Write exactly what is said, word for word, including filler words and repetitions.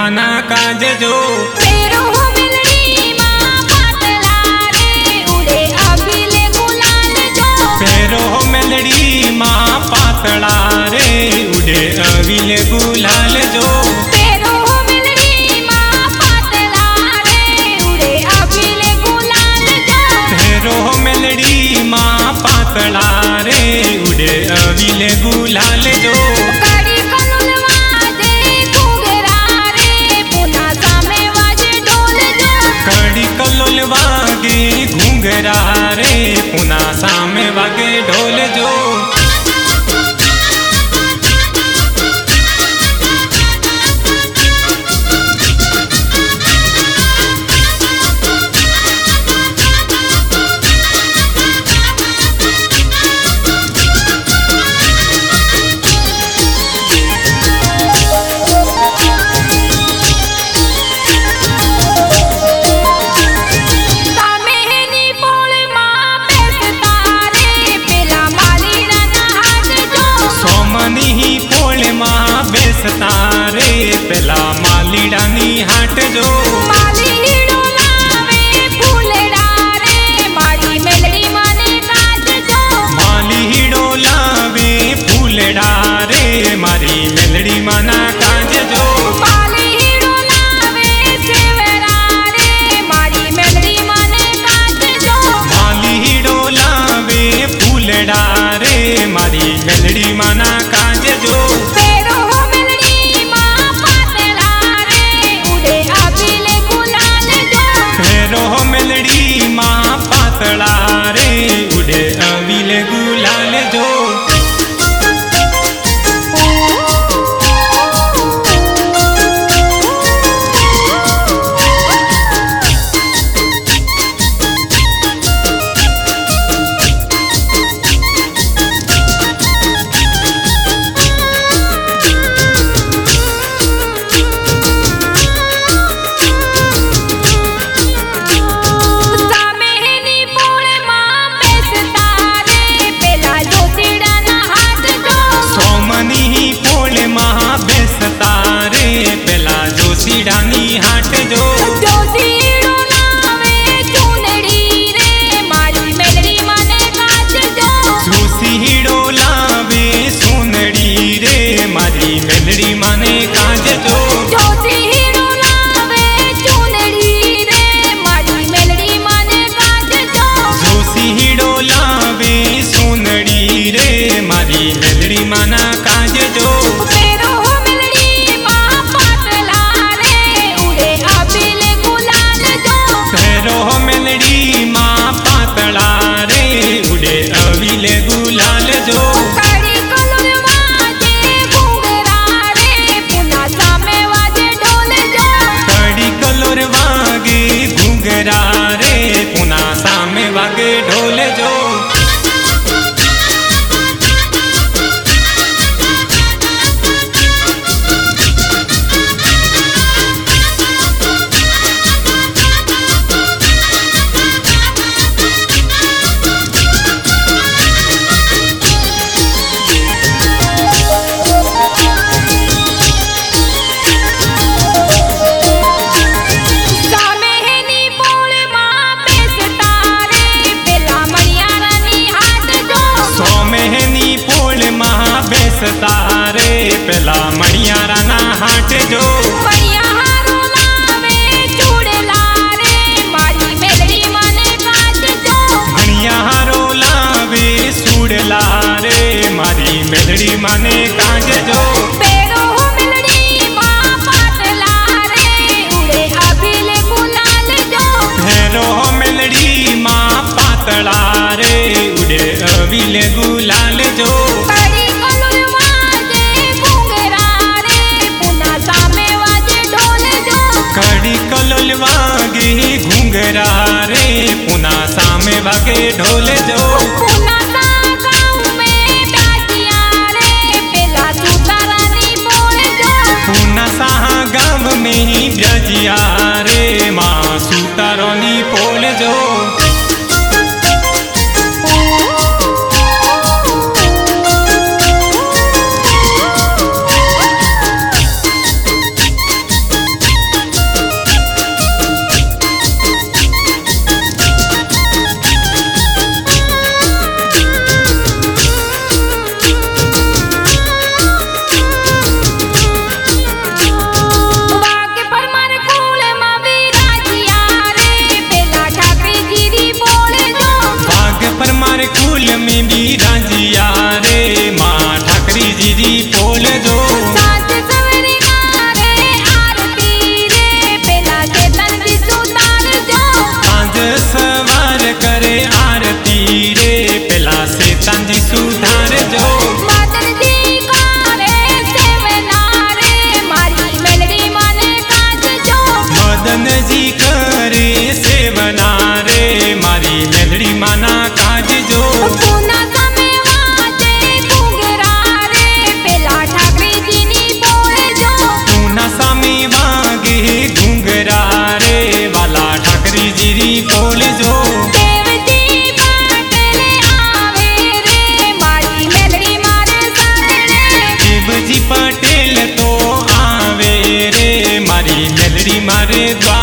माना काज जो फेरो हो मेलड़ी मां पातला रे उड़े अभिले गुलाल जो फेरो हो मेलड़ी मां पातला रे उड़े अभिले गुलाल जो फेरो हो मेलड़ी मां पातला रे उड़े अभिले गुलाल जो फेरो हो मेलड़ी मां पातला रे उड़े अभिले गुलाल जो कड़ी कनुलवा दे घुंघरा रे पुना सामे वाजे ढोल जो कड़ी कलोल वागे घुंघरा रे पुना सामे वागे ढोल जो सामेनी पोळ मां बेसता रे पेला मालीराना हाथ जो सोमनी ही पोळ मां बेसता रे पेला मालीडानी हाट जो मालीड़ो लावे फूलड़ा रे मारी मेलड़ी माने काज जो मालीडो लावे फूलड़ा रे मारी मेलड़ी माना काज जो मालीड़ो लावे सेवरा रे मारी मेलड़ी माने काज जो मालीडो लावे फूलड़ा रे मारी मेलड़ी माना काज जो फेरो हो मेलड़ी मां पातला रे उड़े अभिले गुलाल जो फेरो हो मेलड़ी मां पातला रे उड़े अविले गुलाल जो सामेनी पोळ मां बेसता रे पेला जोशीडाना हाथ जो सोमनी ही पोळ महा बेसता रे पेला जोशीडानी हाट जो जोशीड़ो लावे चूनड़ी रे मारी मेलड़ी माने काज जो जोशीडो लावे सोनड़ी रे मारी मेलड़ी माने काज जो जोशीड़ो लावे चूनड़ी रे मारी मेलड़ी माने काज जो जोशीडो लावे सोनड़ी रे मारी मेलड़ी माना काज जो फेरो हो मेलड़ी मां पातला रे उड़े अभिले गुलाल जो फेरो हो मेलड़ी मां पातला रे उड़े अविले गुलाल जो कड़ी कनुलवा दे घुंघरा रे पुना सामे वाजे ढोल जो कड़ी कलोर वागे घुंघरा रे पुना सामे वागे ढोल जो सामेनी पोळ मां बेसता रे पेला मणियारानी हाथ जो सोमेहनी पोळ महा बेसता रे पेला मणियाराना हाट जो मणियारो लावे चूड़ला रे मारी मेलड़ी माने काज जो मणियारो लावे सूड़ला रे मारी मेलड़ी माने काज जो फेरो हो मेलड़ी मां पातला रे उड़े अभिले गुलाल जो फेरो हो मेलड़ी मां पातला रे उड़े अविले गुलाल जो कड़ी कनुलवा दे घुंघरा रे पुना सामे वाजे ढोल जो कड़ी कलोल वागे घुंघरा रे पुना सामे वागे ढोल जो पुना सा गाँव में ब्याजिया रे पेला सुतारानी पोळ जो पुना साहा गाँव में ही ब्रजिया रे माँ सुतारोनी पोल जो રે દ્વાર